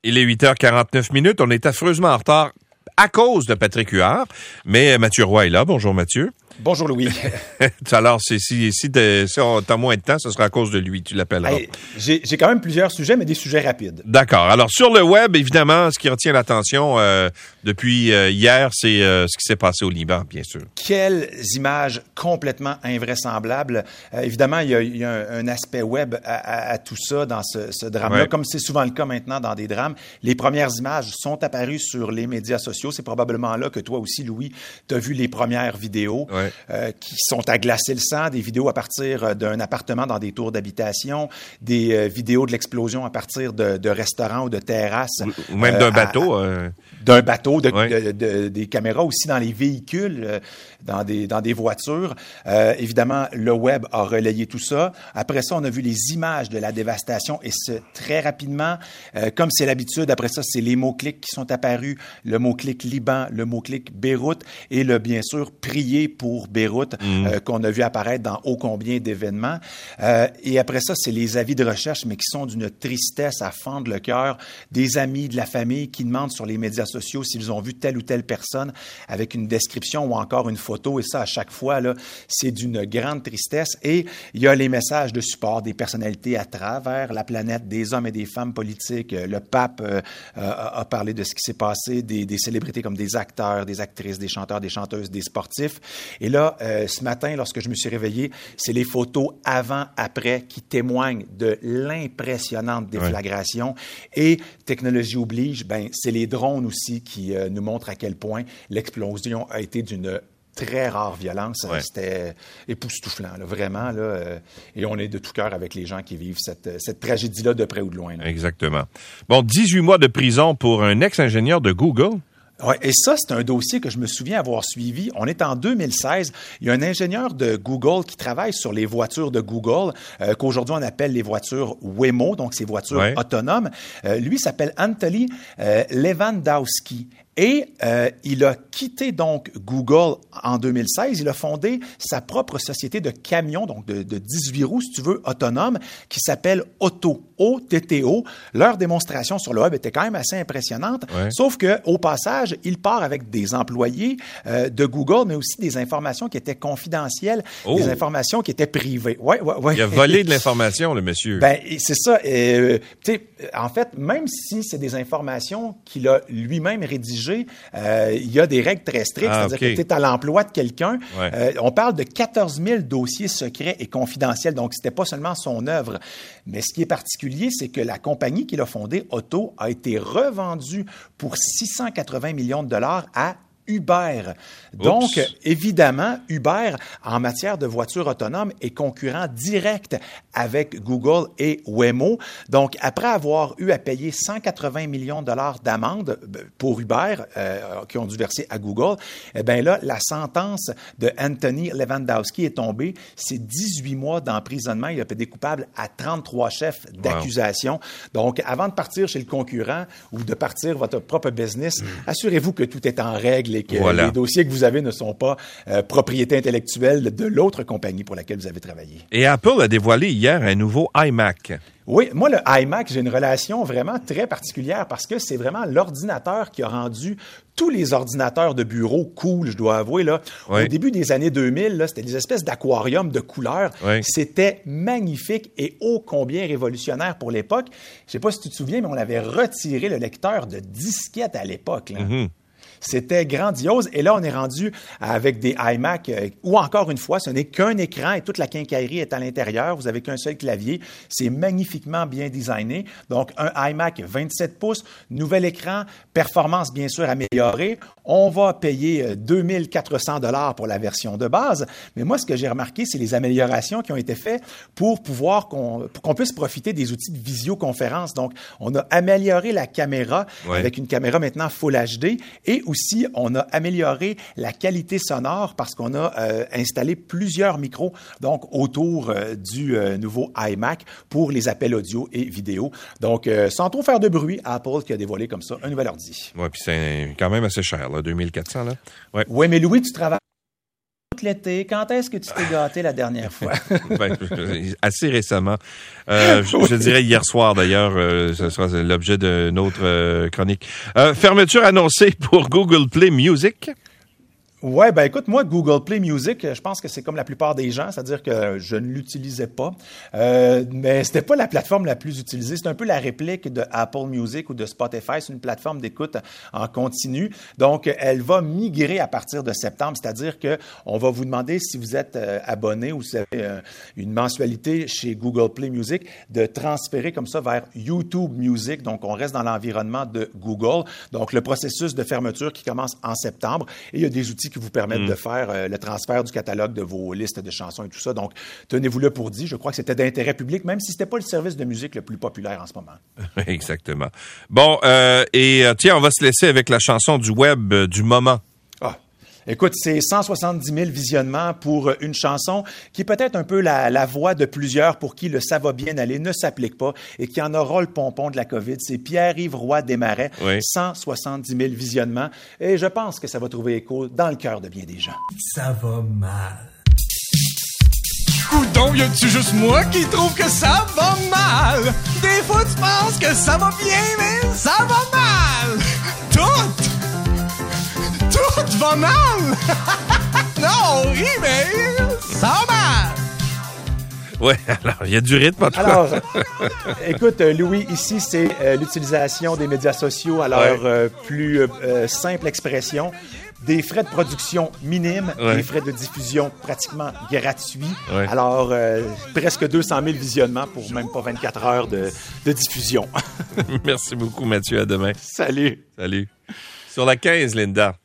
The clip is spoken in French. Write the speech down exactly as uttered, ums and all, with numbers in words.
Il est huit heures quarante-neuf minutes. On est affreusement en retard à cause de Patrick Huard. Mais Mathieu Roy est là. Bonjour, Mathieu. Bonjour, Louis. Alors, c'est, si, si, de, si on a moins de temps, ce sera à cause de lui, tu l'appelleras. Hey, j'ai, j'ai quand même plusieurs sujets, mais des sujets rapides. D'accord. Alors, sur le web, évidemment, ce qui retient l'attention euh, depuis euh, hier, c'est euh, ce qui s'est passé au Liban, bien sûr. Quelles images complètement invraisemblables. Euh, évidemment, il y a, il y a un, un aspect web à, à, à tout ça, dans ce, ce drame-là, ouais. Comme c'est souvent le cas maintenant dans des drames. Les premières images sont apparues sur les médias sociaux. C'est probablement là que toi aussi, Louis, tu as vu les premières vidéos. Ouais. Euh, qui sont à glacer le sang, des vidéos à partir d'un appartement dans des tours d'habitation, des euh, vidéos de l'explosion à partir de, de restaurants ou de terrasses. Ou, ou même euh, d'un bateau. À, euh... D'un bateau, de, ouais. de, de, des caméras aussi dans les véhicules, euh, dans, des, dans des voitures. Euh, évidemment, le web a relayé tout ça. Après ça, on a vu les images de la dévastation et ce, très rapidement, euh, comme c'est l'habitude, après ça, c'est les mots-clics qui sont apparus, le mot-clic Liban, le mot-clic Beyrouth et le, bien sûr, prier pour pour Beyrouth, mmh. euh, qu'on a vu apparaître dans ô combien d'événements. Euh, et après ça, c'est les avis de recherche, mais qui sont d'une tristesse à fendre le cœur, des amis, de la famille qui demandent sur les médias sociaux s'ils ont vu telle ou telle personne avec une description ou encore une photo. Et ça, à chaque fois, là, c'est d'une grande tristesse. Et il y a les messages de support des personnalités à travers la planète, des hommes et des femmes politiques. Le pape euh, a, a parlé de ce qui s'est passé, des, des célébrités comme des acteurs, des actrices, des chanteurs, des chanteuses, des sportifs. Et là, euh, ce matin, lorsque je me suis réveillé, c'est les photos avant-après qui témoignent de l'impressionnante déflagration. Ouais. Et technologie oblige, ben c'est les drones aussi qui euh, nous montrent à quel point l'explosion a été d'une très rare violence. Ouais. C'était époustouflant, là, vraiment. Là, euh, et on est de tout cœur avec les gens qui vivent cette, cette tragédie-là de près ou de loin. Là. Exactement. Bon, dix-huit mois de prison pour un ex-ingénieur de Google. Ouais, et ça, c'est un dossier que je me souviens avoir suivi. On est en deux mille seize. Il y a un ingénieur de Google qui travaille sur les voitures de Google, euh, qu'aujourd'hui on appelle les voitures Waymo, donc ces voitures ouais. autonomes. Euh, lui s'appelle Anthony euh, Lewandowski. Et euh, il a quitté donc Google en deux mille seize. Il a fondé sa propre société de camions, donc de, de dix-huit roues, si tu veux, autonomes, qui s'appelle Otto, O T T O. Leur démonstration sur le web était quand même assez impressionnante, ouais. Sauf que au passage, il part avec des employés euh, de Google, mais aussi des informations qui étaient confidentielles, oh. des informations qui étaient privées. Ouais, ouais, ouais. Il a volé de l'information, le monsieur. Ben, c'est ça. Euh, tu sais, en fait, même si c'est des informations qu'il a lui-même rédigées, Euh, il y a des règles très strictes, ah, c'est-à-dire okay. que tu es à l'emploi de quelqu'un. Ouais. Euh, on parle de quatorze mille dossiers secrets et confidentiels, donc c'était pas seulement son œuvre. Mais ce qui est particulier, c'est que la compagnie qu'il a fondée, Otto, a été revendue pour six cent quatre-vingts millions de dollars à Uber. Donc, Oups. évidemment, Uber, en matière de voitures autonomes, est concurrent direct avec Google et Waymo. Donc, après avoir eu à payer cent quatre-vingts millions de dollars d'amende pour Uber, euh, qui ont dû verser à Google, eh bien là, la sentence de Anthony Lewandowski est tombée. C'est dix-huit mois d'emprisonnement. Il a été coupable à trente-trois chefs d'accusation. Wow. Donc, avant de partir chez le concurrent ou de partir votre propre business, mm. assurez-vous que tout est en règle et que voilà. les dossiers que vous avez ne sont pas euh, propriété intellectuelle de l'autre compagnie pour laquelle vous avez travaillé. Et Apple a dévoilé hier un nouveau iMac. Oui, moi, le iMac, j'ai une relation vraiment très particulière parce que c'est vraiment l'ordinateur qui a rendu tous les ordinateurs de bureau cool, je dois avouer. Là. Oui. Au début des années deux mille, là, c'était des espèces d'aquariums de couleurs. Oui. C'était magnifique et ô combien révolutionnaire pour l'époque. Je ne sais pas si tu te souviens, mais on avait retiré le lecteur de disquette à l'époque. Là. Mm-hmm. C'était grandiose. Et là, on est rendu avec des iMac euh, où, encore une fois, ce n'est qu'un écran et toute la quincaillerie est à l'intérieur. Vous n'avez qu'un seul clavier. C'est magnifiquement bien designé. Donc, un iMac vingt-sept pouces, nouvel écran, performance bien sûr améliorée. On va payer deux mille quatre cents dollars pour la version de base. Mais moi, ce que j'ai remarqué, c'est les améliorations qui ont été faites pour pouvoir qu'on, pour qu'on puisse profiter des outils de visioconférence. Donc, on a amélioré la caméra ouais. avec une caméra maintenant Full H D et aussi, on a amélioré la qualité sonore parce qu'on a euh, installé plusieurs micros donc autour euh, du euh, nouveau iMac pour les appels audio et vidéo. Donc, euh, sans trop faire de bruit, Apple qui a dévoilé comme ça un nouvel ordi. Oui, puis c'est quand même assez cher, là, deux mille quatre cents. Là. Ouais. Oui, mais Louis, tu travailles l'été. Quand est-ce que tu t'es gâté la dernière fois? ben, assez récemment. Euh, je, je dirais hier soir, d'ailleurs. Euh, ce sera l'objet d'une autre euh, chronique. Euh, fermeture annoncée pour Google Play Music. Ouais, ben écoute, moi, Google Play Music, je pense que c'est comme la plupart des gens, c'est-à-dire que je ne l'utilisais pas, euh, mais c'était pas la plateforme la plus utilisée. C'est un peu la réplique de Apple Music ou de Spotify. C'est une plateforme d'écoute en continu. Donc, elle va migrer à partir de septembre, c'est-à-dire que on va vous demander si vous êtes euh, abonné ou si vous avez euh, une mensualité chez Google Play Music, de transférer comme ça vers YouTube Music. Donc, on reste dans l'environnement de Google. Donc, le processus de fermeture qui commence en septembre. Et il y a des outils qui vous permettent mmh. de faire euh, le transfert du catalogue de vos listes de chansons et tout ça. Donc, tenez-vous-le pour dit. Je crois que c'était d'intérêt public, même si c'était pas le service de musique le plus populaire en ce moment. Exactement. Bon, euh, et euh, tiens, on va se laisser avec la chanson du web euh, du moment. Ah. Écoute, c'est cent soixante-dix mille visionnements pour une chanson qui est peut-être un peu la, la voix de plusieurs pour qui le « ça va bien aller » ne s'applique pas et qui en aura le pompon de la COVID. C'est Pierre-Yves Roy Desmarais, oui. cent soixante-dix mille visionnements. Et je pense que ça va trouver écho dans le cœur de bien des gens. Ça va mal. Coudon, y a-tu juste moi qui trouve que ça va mal? Des fois, tu penses que ça va bien, mais ça va mal. Tout! Tout va mal! Non, oui, mais ça va mal! Oui, alors, il y a du rythme en tout cas. Alors, écoute, Louis, ici, c'est euh, l'utilisation des médias sociaux à leur ouais. euh, plus euh, simple expression. Des frais de production minimes, ouais. des frais de diffusion pratiquement gratuits. Ouais. Alors, euh, presque deux cent mille visionnements pour même pas vingt-quatre heures de, de diffusion. Merci beaucoup, Mathieu. À demain. Salut. Salut. Sur la quinze, Linda.